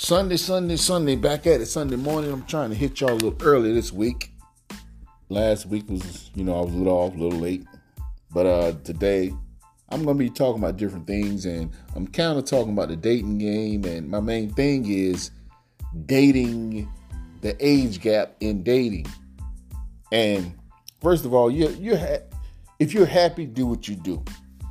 Sunday, back at it Sunday morning. I'm trying to hit y'all a little early this week. Last week was, I was a little off, a little late. But today, I'm going to be talking about different things, and I'm kind of talking about the dating game, and my main thing is dating, the age gap in dating. And first of all, if you're happy, do what you do.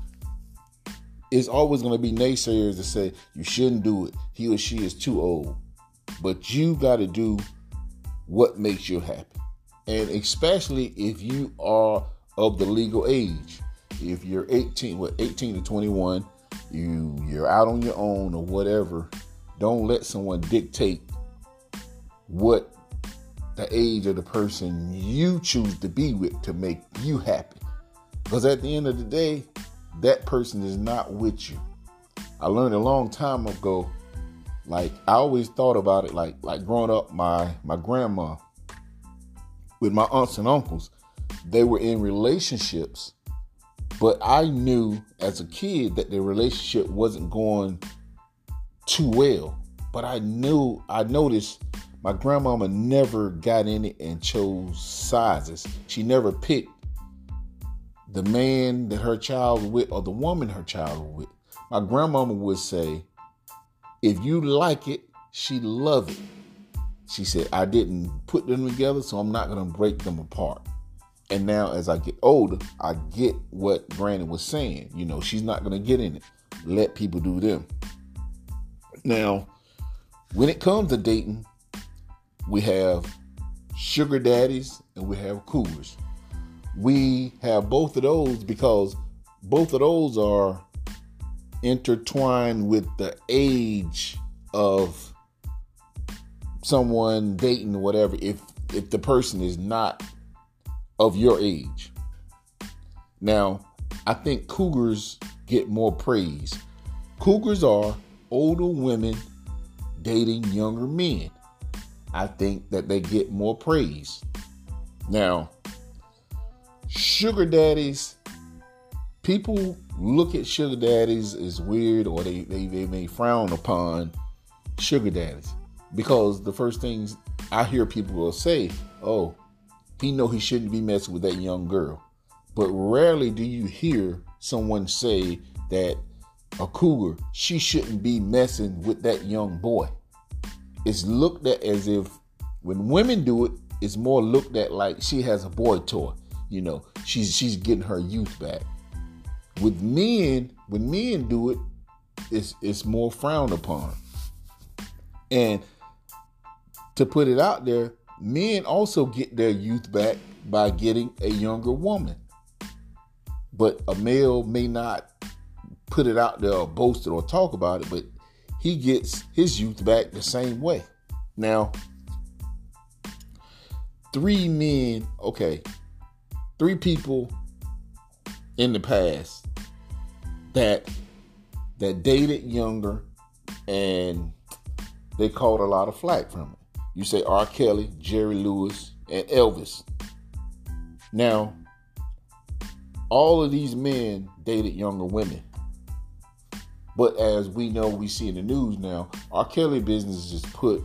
It's always going to be naysayers that say you shouldn't do it. He or she is too old. But you got to do what makes you happy. And especially if you are of the legal age. If you're 18 to 21, you're out on your own or whatever, don't let someone dictate what the age of the person you choose to be with to make you happy. Because at the end of the day, that person is not with you. I learned a long time ago, I always thought about it like growing up, my grandma with my aunts and uncles, they were in relationships, but I knew as a kid that their relationship wasn't going too well. But I noticed my grandmama never got in it and chose sizes. She never picked the man that her child was with or the woman her child was with. My grandmama would say, if you like it, she love it. She said, I didn't put them together, so I'm not going to break them apart. And now as I get older, I get what Granny was saying. She's not going to get in it. Let people do them. Now, when it comes to dating, we have sugar daddies and we have cougars. We have both of those because both of those are intertwined with the age of someone dating or whatever, if the person is not of your age. Now, I think cougars get more praise. Cougars are older women dating younger men. I think that they get more praise. Now, sugar daddies, people look at sugar daddies as weird, or they may frown upon sugar daddies because the first things I hear people will say, oh, he know he shouldn't be messing with that young girl. But rarely do you hear someone say that a cougar, she shouldn't be messing with that young boy. It's looked at as if when women do it, it's more looked at like she has a boy toy. She's getting her youth back. With men, when men do it, it's more frowned upon. And to put it out there, men also get their youth back by getting a younger woman. But a male may not put it out there or boast it or talk about it, but he gets his youth back the same way. Now, three people in the past that dated younger, and they caught a lot of flack from it. You say R. Kelly, Jerry Lewis, and Elvis. Now, all of these men dated younger women. But as we know, we see in the news now, R. Kelly business is put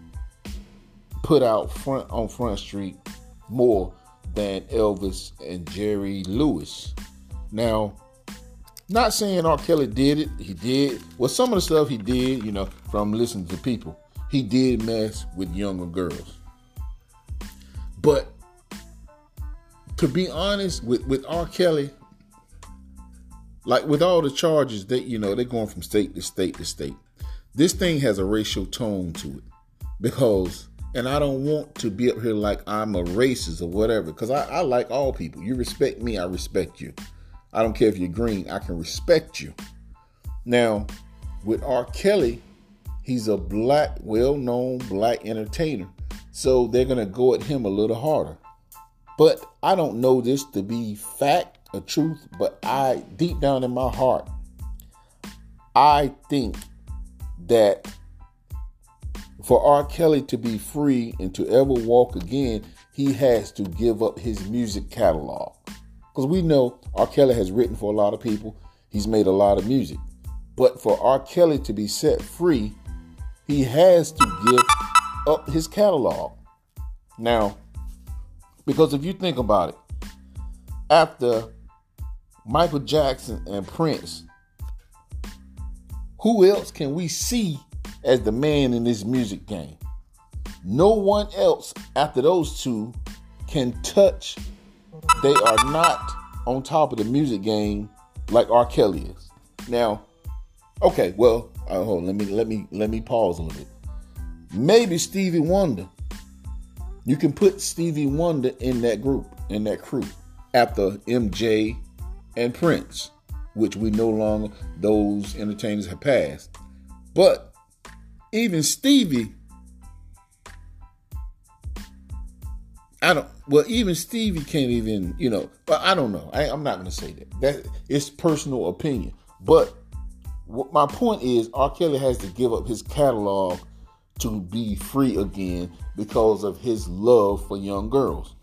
out on Front Street more than Elvis and Jerry Lewis. Now, not saying R. Kelly did it. He did. Well, some of the stuff he did, from listening to people, he did mess with younger girls. But to be honest, with R. Kelly, like with all the charges that, they're going from state to state to state. This thing has a racial tone to it because, and I don't want to be up here like I'm a racist or whatever, because I like all people. You respect me, I respect you. I don't care if you're green, I can respect you. Now, with R. Kelly, he's a well-known black entertainer. So they're going to go at him a little harder. But I don't know this to be fact or truth, but deep down in my heart, I think that for R. Kelly to be free and to ever walk again, he has to give up his music catalog. Because we know R. Kelly has written for a lot of people. He's made a lot of music. But for R. Kelly to be set free, he has to give up his catalog. Now, because if you think about it, after Michael Jackson and Prince, who else can we see as the man in this music game? No one else after those two can touch. They are not on top of the music game like R. Kelly is. Now, okay, well, hold on, let me pause a little bit. Maybe Stevie Wonder. You can put Stevie Wonder in that group, in that crew, after MJ and Prince, which we no longer, those entertainers have passed. But even Stevie, even Stevie can't even, I don't know. I'm not going to say that. That is personal opinion. But what my point is, R. Kelly has to give up his catalog to be free again because of his love for young girls.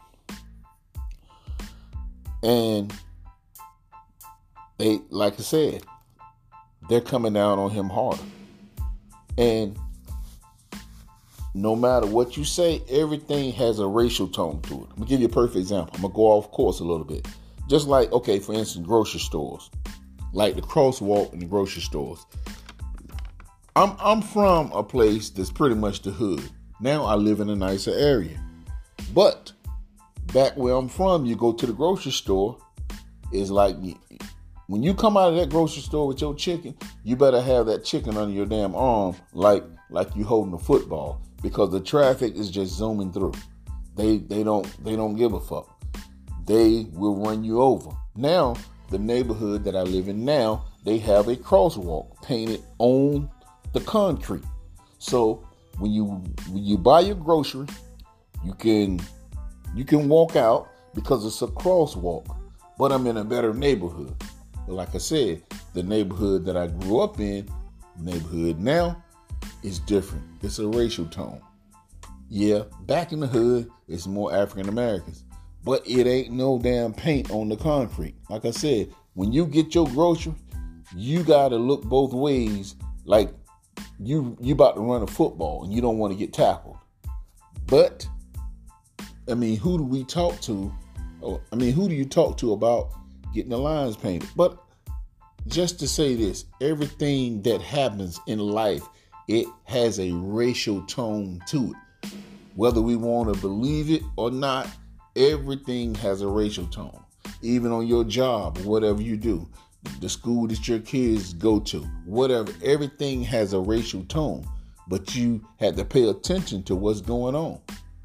And they, like I said, they're coming down on him harder. And no matter what you say, everything has a racial tone to it. I'm going to give you a perfect example. I'm going to go off course a little bit. Just like, okay, for instance, grocery stores. Like the crosswalk in the grocery stores. I'm from a place that's pretty much the hood. Now I live in a nicer area. But back where I'm from, you go to the grocery store, it's like when you come out of that grocery store with your chicken, you better have that chicken under your damn arm like you holding a football, because the traffic is just zooming through. They don't give a fuck. They will run you over. Now, the neighborhood that I live in now, they have a crosswalk painted on the concrete. So when you buy your grocery, you can walk out because it's a crosswalk. But I'm in a better neighborhood. But like I said, the neighborhood that I grew up in, neighborhood now, is different. It's a racial tone. Yeah, back in the hood, it's more African Americans. But it ain't no damn paint on the concrete. Like I said, when you get your grocery, you got to look both ways like you about to run a football and you don't want to get tackled. But, I mean, who do we talk to? Who do you talk to about getting the lines painted? But just to say this, everything that happens in life, it has a racial tone to it. Whether we want to believe it or not, everything has a racial tone. Even on your job, whatever you do, the school that your kids go to, whatever, everything has a racial tone. But you have to pay attention to what's going on.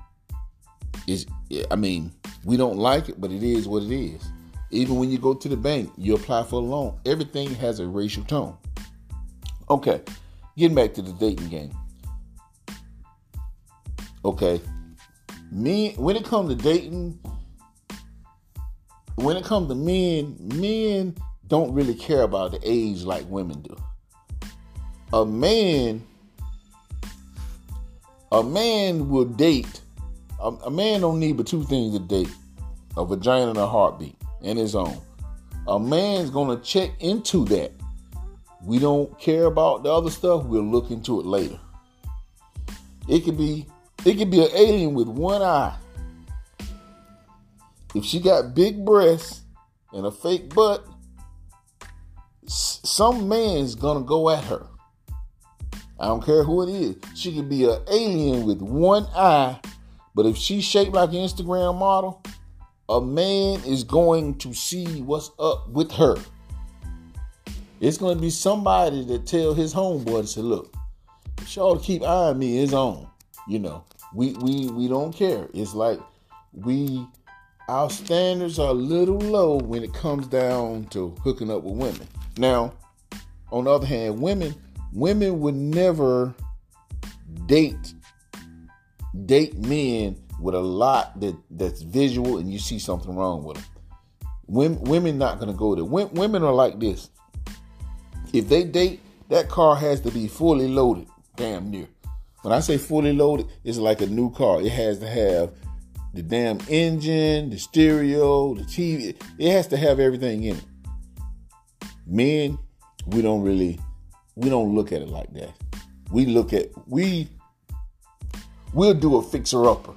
We don't like it, but it is what it is. Even when you go to the bank, you apply for a loan, everything has a racial tone. Okay, getting back to the dating game. Okay, when it comes to dating, when it comes to men don't really care about the age like women do. A man will date. A man don't need but two things to date: a vagina and a heartbeat, and his own. A man's gonna check into that. We don't care about the other stuff. We'll look into it later. It could be an alien with one eye. If she got big breasts and a fake butt, some man's gonna go at her. I don't care who it is. She could be an alien with one eye, but if she's shaped like an Instagram model, a man is going to see what's up with her. It's going to be somebody that tell his homeboy to say, look, y'all keep eyeing me, it's on. We don't care. It's like our standards are a little low when it comes down to hooking up with women. Now, on the other hand, women would never date men with a lot that's visual and you see something wrong with them. Women not going to go there. Women are like this. If they date, that car has to be fully loaded, damn near. When I say fully loaded, it's like a new car. It has to have the damn engine, the stereo, the TV. It has to have everything in it. Men, we don't look at it like that. we'll do a fixer upper.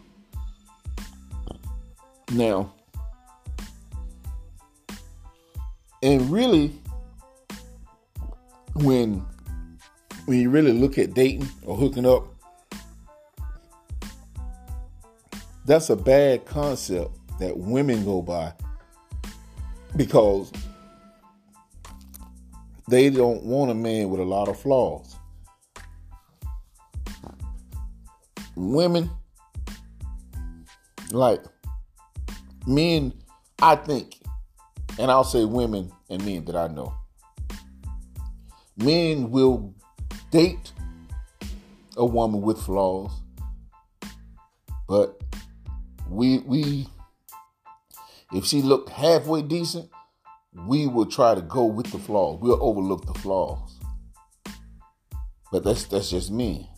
Now, and really, when you really look at dating or hooking up, that's a bad concept that women go by because they don't want a man with a lot of flaws. Women, like men, I think, and I'll say women and men that I know, men will date a woman with flaws, but we if she looked halfway decent, we will try to go with the flaws. We'll overlook the flaws. But that's just me.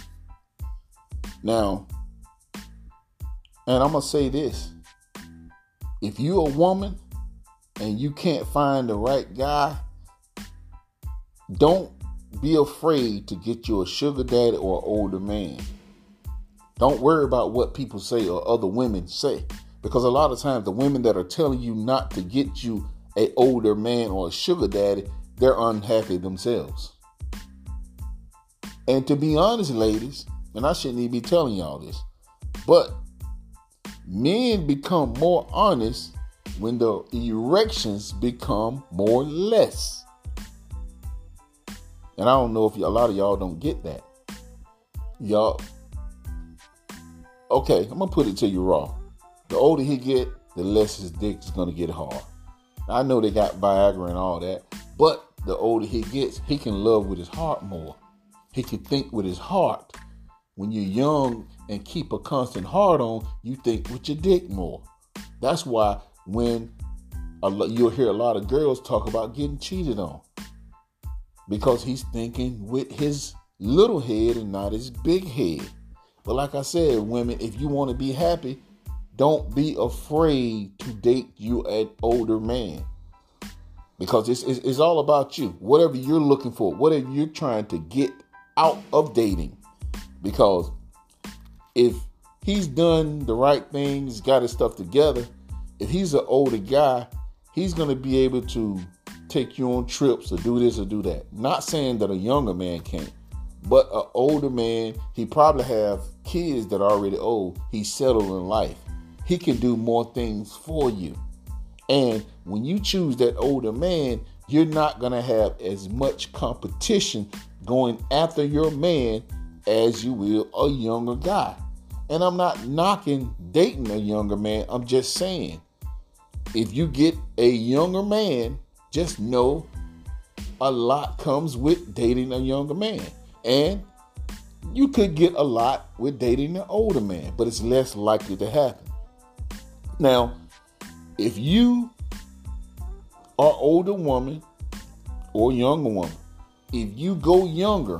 Now, and I'm going to say this. If you're a woman and you can't find the right guy, don't be afraid to get you a sugar daddy or an older man. Don't worry about what people say or other women say. Because a lot of times the women that are telling you not to get you an older man or a sugar daddy, they're unhappy themselves. And to be honest, ladies, and I shouldn't even be telling y'all this, but men become more honest when the erections become more less. And I don't know if a lot of y'all don't get that. Y'all, okay, I'm going to put it to you raw. The older he get, the less his dick is going to get hard. I know they got Viagra and all that, but the older he gets, he can love with his heart more. He can think with his heart. When you're young and keep a constant heart on, you think with your dick more. That's why when you'll hear a lot of girls talk about getting cheated on, because he's thinking with his little head and not his big head. But like I said, women, if you want to be happy, don't be afraid to date you an older man, because it's all about you. Whatever you're looking for, whatever you're trying to get out of dating. Because if he's done the right things, got his stuff together, if he's an older guy, he's going to be able to take you on trips or do this or do that. Not saying that a younger man can't, but an older man, he probably have kids that are already old. He's settled in life. He can do more things for you. And when you choose that older man, you're not going to have as much competition going after your man as you will a younger guy. And I'm not knocking dating a younger man. I'm just saying, if you get a younger man, just know a lot comes with dating a younger man. And you could get a lot with dating an older man, but it's less likely to happen. Now, if you are older woman or younger woman, if you go younger,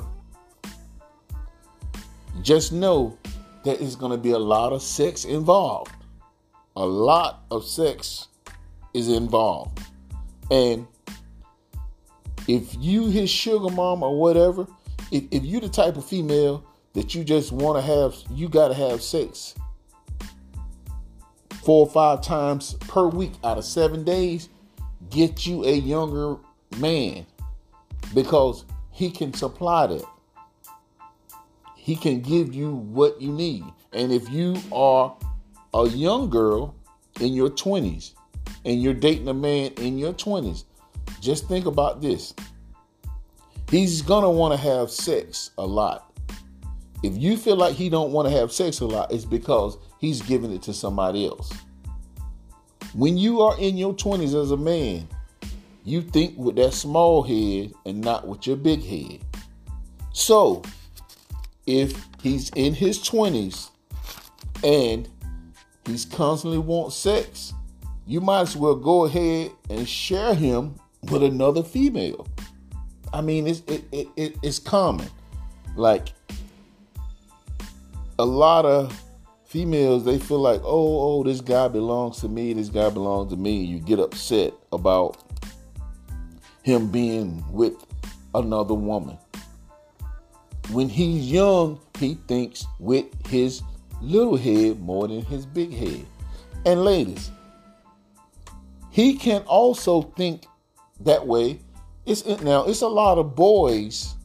just know that it's going to be a lot of sex involved. A lot of sex is involved. And if you his sugar mom or whatever, if you the type of female that you just want to have, you got to have sex 4 or 5 times per week out of 7 days, get you a younger man, because he can supply that. He can give you what you need. And if you are a young girl in your 20s and you're dating a man in your 20s, just think about this. He's going to want to have sex a lot. If you feel like he don't want to have sex a lot, it's because he's giving it to somebody else. When you are in your 20s as a man, you think with that small head and not with your big head. So, if he's in his 20s and he's constantly wants sex, you might as well go ahead and share him with another female. I mean, it's common. Like, a lot of females, they feel like, oh, this guy belongs to me, this guy belongs to me. You get upset about him being with another woman. when he's young, he thinks with his little head more than his big head. And ladies, he can also think that way. It's a lot of boys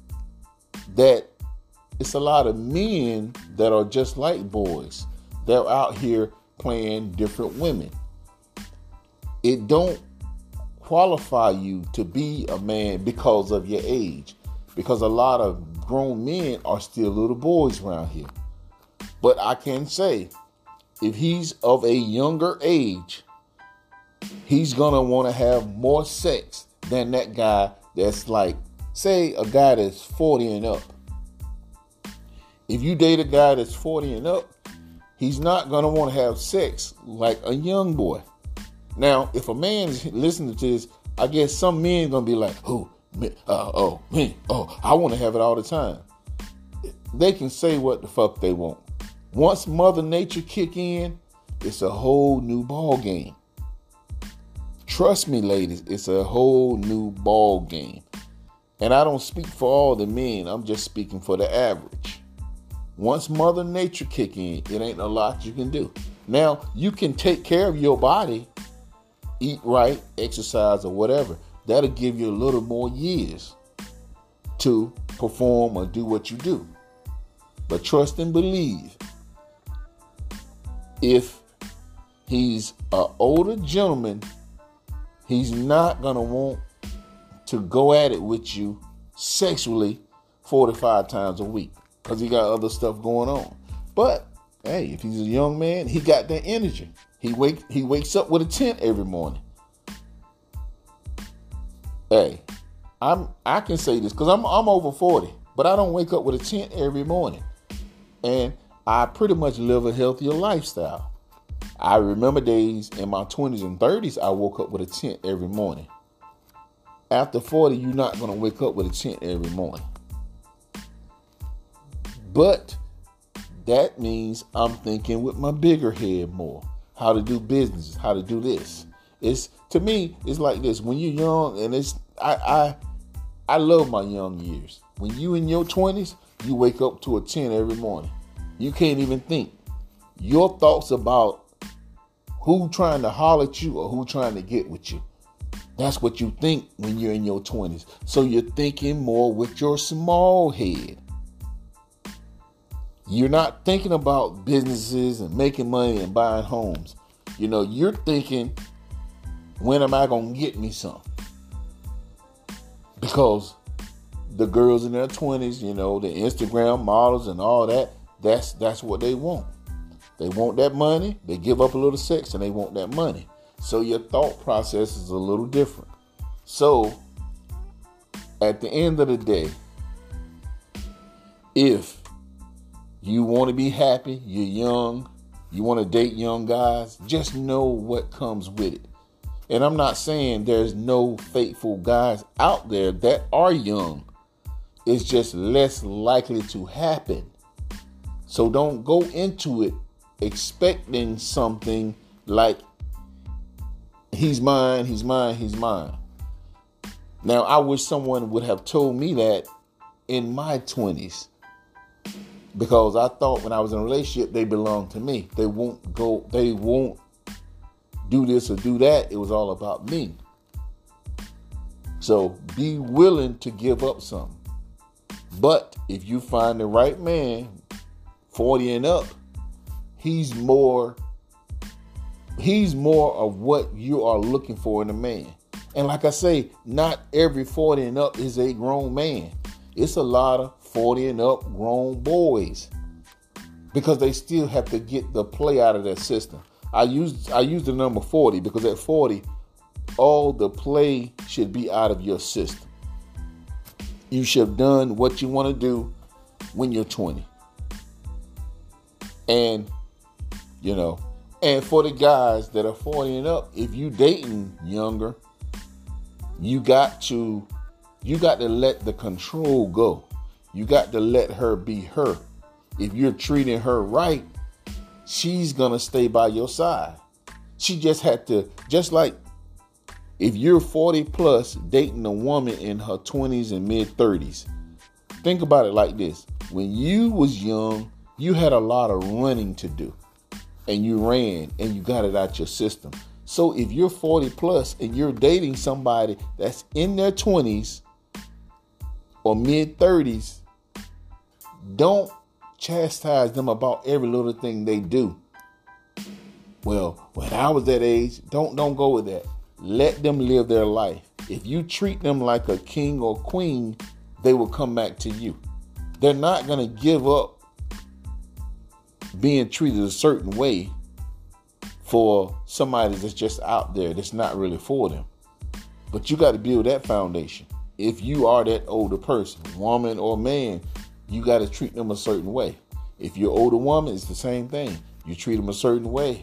it's a lot of men that are just like boys. They're out here playing different women. It don't qualify you to be a man because of your age. Because a lot of grown men are still little boys around here. But I can say, if he's of a younger age, he's going to want to have more sex than that guy that's like, say, a guy that's 40 and up. If you date a guy that's 40 and up, he's not going to want to have sex like a young boy. Now, if a man's listening to this, I guess some men going to be like, I want to have it all the time. They can say what the fuck they want. Once Mother Nature kick in, it's a whole new ball game. Trust me, ladies, it's a whole new ball game. And I don't speak for all the men. I'm just speaking for the average. Once Mother Nature kick in, it ain't a lot you can do. Now, you can take care of your body, eat right, exercise, or whatever. That'll give you a little more years to perform or do what you do. But trust and believe, if he's an older gentleman, he's not going to want to go at it with you sexually 45 times a week because he got other stuff going on. But, hey, if he's a young man, he got that energy. He wakes up with a tent every morning. Hey, I can say this because I'm over 40, but I don't wake up with a tent every morning. And I pretty much live a healthier lifestyle. I remember days in my 20s and 30s, I woke up with a tent every morning. After 40, you're not going to wake up with a tent every morning. But that means I'm thinking with my bigger head more. How to do business, how to do this. To me, it's like this. When you're young, and I love my young years. When you in your 20s, you wake up to a 10 every morning. You can't even think. Your thoughts about who trying to holler at you or who trying to get with you. That's what you think when you're in your 20s. So you're thinking more with your small head. You're not thinking about businesses and making money and buying homes. You're thinking, when am I going to get me some? Because the girls in their 20s, the Instagram models and all that, that's what they want. They want that money. They give up a little sex and they want that money. So your thought process is a little different. So at the end of the day, if you want to be happy, you're young, you want to date young guys, just know what comes with it. And I'm not saying there's no faithful guys out there that are young. It's just less likely to happen. So don't go into it expecting something like, he's mine, he's mine, he's mine. Now, I wish someone would have told me that in my 20s. Because I thought when I was in a relationship, they belonged to me. They won't do this or do that. It was all about me. So be willing to give up something. But if you find the right man, 40 and up, he's more of what you are looking for in a man. And like I say, not every 40 and up is a grown man. It's a lot of 40 and up grown boys because they still have to get the play out of their system. I use the number 40 because at 40, all the play should be out of your system. You should have done what you want to do when you're 20. And, and for the guys that are 40 and up, if you dating younger, you got to let the control go. You got to let her be her. If you're treating her right, she's going to stay by your side. She just had to, just like if you're 40 plus dating a woman in her 20s and mid 30s, Think about it like this. When you was young, you had a lot of running to do. And you ran and you got it out your system. So if you're 40 plus and you're dating somebody that's in their 20s or mid 30s, don't chastise them about every little thing they do. Well, when I was that age, don't go with that. Let them live their life. If you treat them like a king or queen, they will come back to you. They're not going to give up being treated a certain way for somebody that's just out there that's not really for them. But you got to build that foundation. If you are that older person, woman or man, you got to treat them a certain way. If you're an older woman, it's the same thing. You treat them a certain way.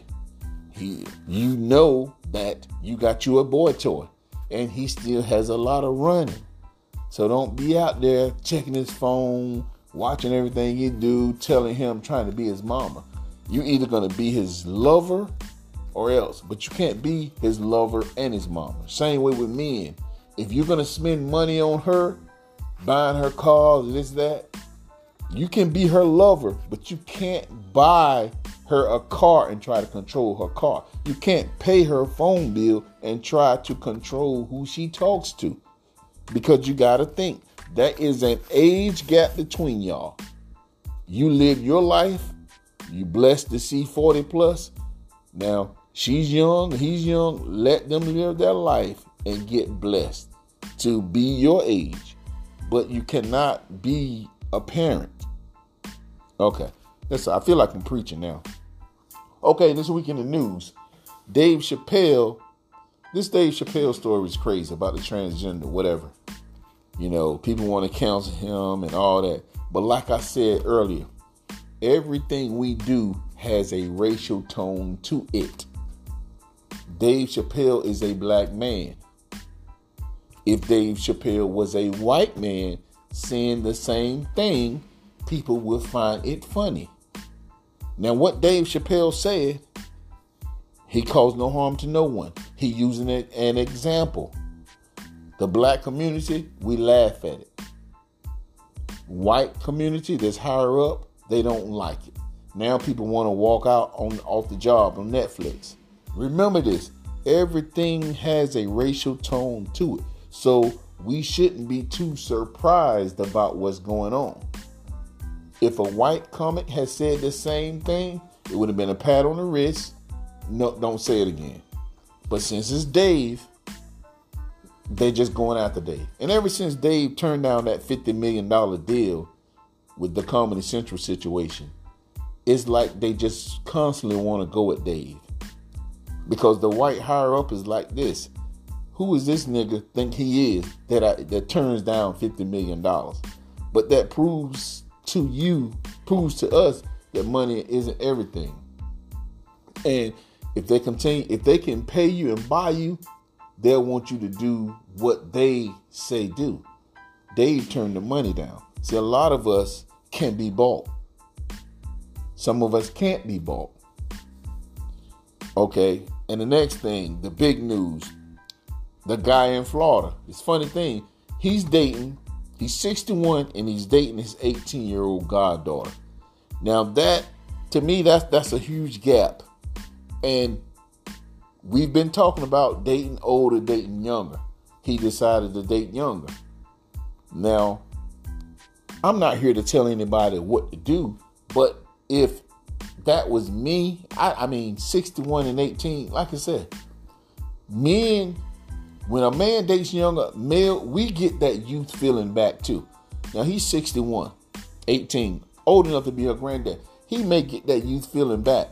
You know that you got you a boy toy and he still has a lot of running. So don't be out there checking his phone, watching everything you do, telling him, trying to be his mama. You're either going to be his lover or else. But you can't be his lover and his mama. Same way with men. If you're going to spend money on her, buying her cars, this, that, you can be her lover, but you can't buy her a car and try to control her car. You can't pay her phone bill and try to control who she talks to. Because you got to think, there is an age gap between y'all. You live your life. You blessed to see 40 plus. Now, she's young, he's young. Let them live their life and get blessed to be your age. But you cannot be a parent. Okay. I feel like I'm preaching now. Okay, this week in the news. Dave Chappelle. This Dave Chappelle story is crazy about the transgender, whatever. You know, people want to counsel him and all that. But like I said earlier, everything we do has a racial tone to it. Dave Chappelle is a black man. If Dave Chappelle was a white man saying the same thing, people would find it funny. Now, what Dave Chappelle said, he caused no harm to no one. He using it an example. The black community, we laugh at it. White community that's higher up, they don't like it. Now people want to walk out off the job on Netflix. Remember this, everything has a racial tone to it. So we shouldn't be too surprised about what's going on. If a white comic had said the same thing, it would have been a pat on the wrist. No, don't say it again. But since it's Dave, they're just going after Dave. And ever since Dave turned down that $50 million deal with the Comedy Central situation, it's like they just constantly want to go at Dave. Because the white higher up is like this. Who is this nigga think he is that turns down $50 million? But that proves to us that money isn't everything. And if they can pay you and buy you, they'll want you to do what they say do. Dave turned the money down. See, a lot of us can be bought. Some of us can't be bought. Okay, and the next thing, the big news, the guy in Florida. It's a funny thing. He's 61 and he's dating his 18-year-old goddaughter. Now that, to me, that's a huge gap. And we've been talking about dating older, dating younger. He decided to date younger. Now, I'm not here to tell anybody what to do, but if that was me, I mean, 61 and 18, like I said, men, when a man dates younger, male, we get that youth feeling back too. Now, he's 61, 18, old enough to be her granddad. He may get that youth feeling back.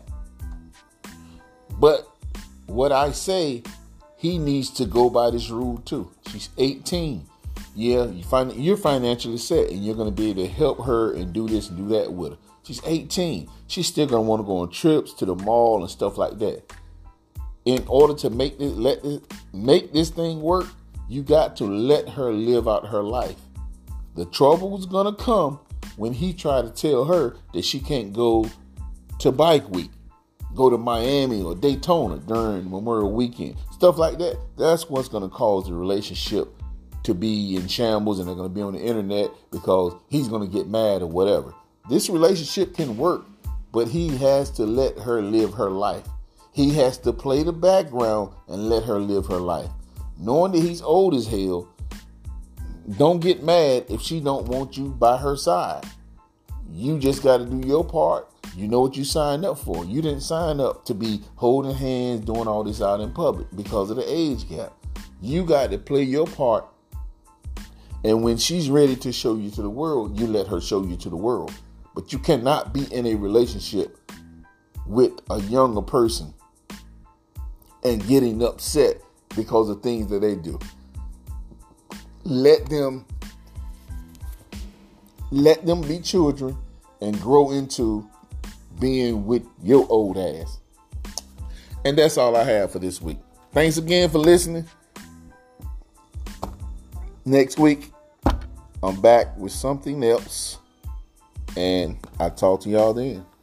But what I say, he needs to go by this rule too. She's 18. Yeah, you're financially set and you're going to be able to help her and do this and do that with her. She's 18. She's still going to want to go on trips to the mall and stuff like that. In order to make this thing work, you got to let her live out her life. The trouble is going to come when he tried to tell her that she can't go to bike week, go to Miami or Daytona during Memorial Weekend, stuff like that. That's what's going to cause the relationship to be in shambles and they're going to be on the internet because he's going to get mad or whatever. This relationship can work, but he has to let her live her life. He has to play the background and let her live her life. Knowing that he's old as hell, don't get mad if she don't want you by her side. You just got to do your part. You know what you signed up for. You didn't sign up to be holding hands, doing all this out in public because of the age gap. You got to play your part. And when she's ready to show you to the world, you let her show you to the world. But you cannot be in a relationship with a younger person and getting upset because of things that they do. Let them be children and grow into being with your old ass. And that's all I have for this week. Thanks again for listening. Next week, I'm back with something else. And I'll talk to y'all then.